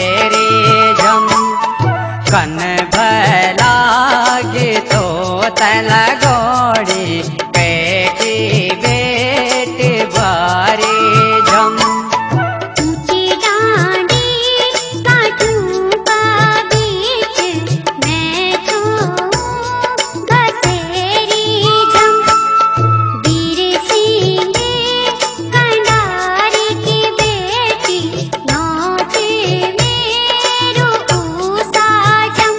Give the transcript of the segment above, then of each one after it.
रे झम कन भला तो तल गोड़ी बेटी बेटी बारे झम ऊंची डांडी काटूं का बीच मैं तो घसेरी झम वीर सिंह कंडारी की बेटी नौच मेरो ऊसा झम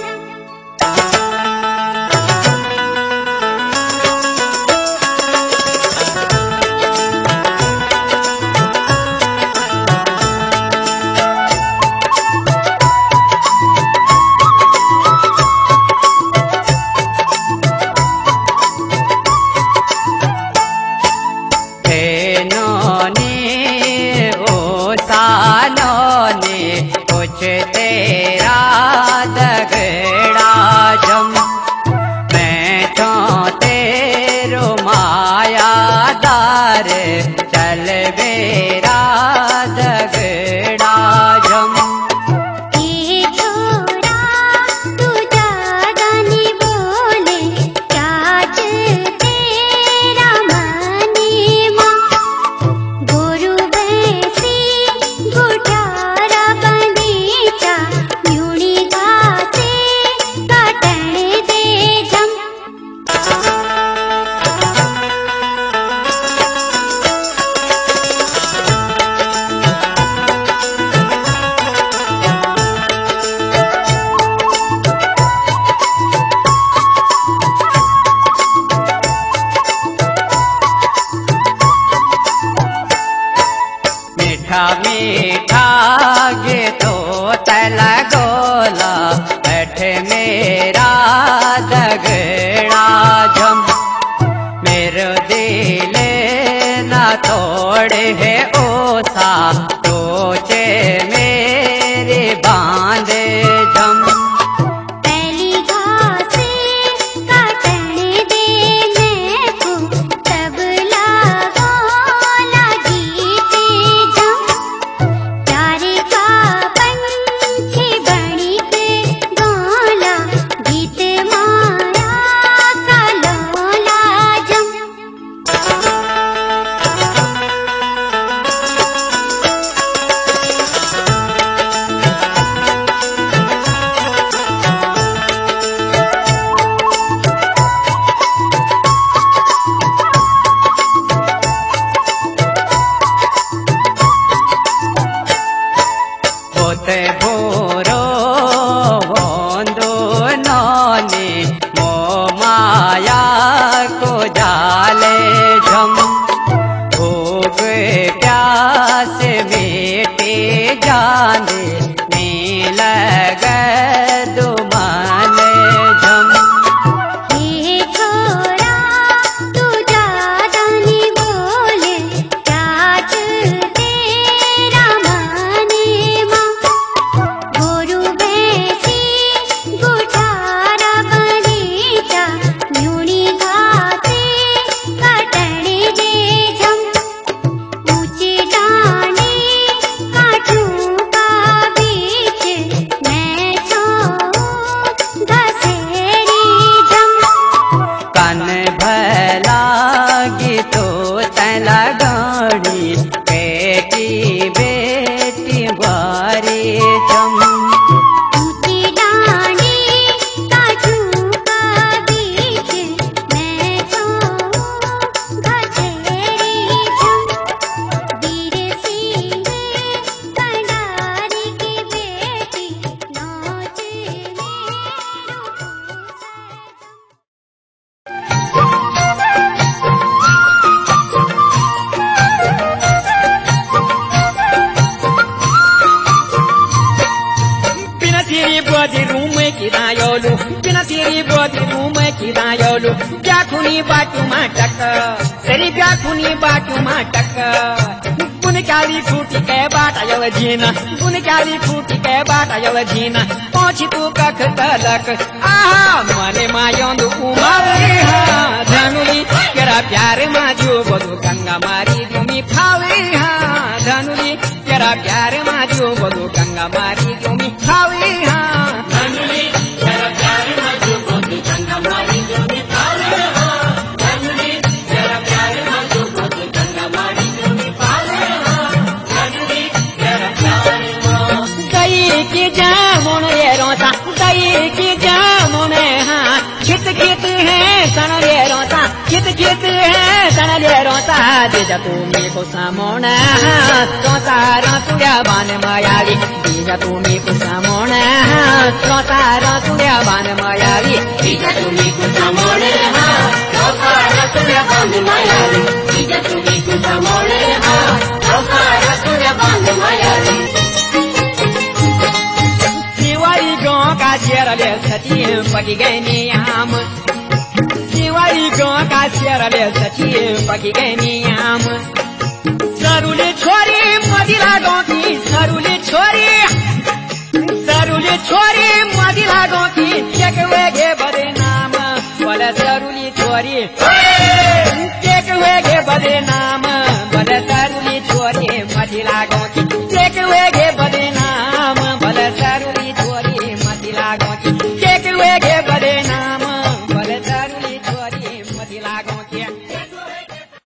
कुछ तेरा दगड़ा झम मैं तो तेरो मायादार चल बेरा दगड़ा झम ये छोरा तू ज्यादा नहीं बोले चाच तेरा मनी माँ गोरु भैंसी गुठारा बगीचा यूनी घासे काटण दे झम मीठा मीठा गे तो तल गोला बैठ मेरा दगड़ा झम मेरो दिल ना तोड़े है ओसा सोचे मेरे बांधे झम पहली घास काटण दे मैं को तब लागोला गीते झम प्यार का पंछी बनी के गोला गीत माया का लोला झम होते भोरो होंदो नौने मो माया को जाले झम भूख प्यास बेटे जाने नील गदु मन झम ये छोरा तू ज्यादा नहीं बोले चाच तेरा मनी माँ गोरु भैंसी गुठारा बगीचा यूनी घासे काटण दे झम ऊंची डांडी काटूं का बीच मैं तो घसेरी झम कन भला तो तल गाड़ी बेटी बेटी बारे झम ऊंची डांडी काटूं का बीच मैं तो घसेरी झम वीर सिंह कंडारी की बेटी नौच मेरो तेरी बोधी रूम किरायोलू ब्याखुनी बाटू माटक तेरी ब्याखुनी बाटू माटक गुनकाली फूटी के बाटा यव जीना गुनकाली फूटी के बाटा यव जीना पहुंची तू कख तलक आहा मने मायोंदु उमावे हा धनुली केरा प्यार माजू बदु गंगा मारी दुमी फावे हा धनुली केरा प्यार माजू बदु गंगा मारी दुमी की जामुन ये रोता दही की जामुन हाँ खित खित है सन ले रोता खित खित है सन ले रोता दीजा तुम्हें को सामोन हाँ रोता रोतुया बान मायावी दीजा तुम्हें को सामोन हाँ रोता रोतुया बान मायावी दीजा तुम्हें को सामोन हाँ रोता रोतुया बान मायावी दीजा तुम्हें को सामोन हाँ रोता रोतुया बान मायावी शिवाई गाँव का शेरले सती पकी गए नियाम शिवाई गाँव का शेरले सती पकी गए नियाम जरूरी छोड़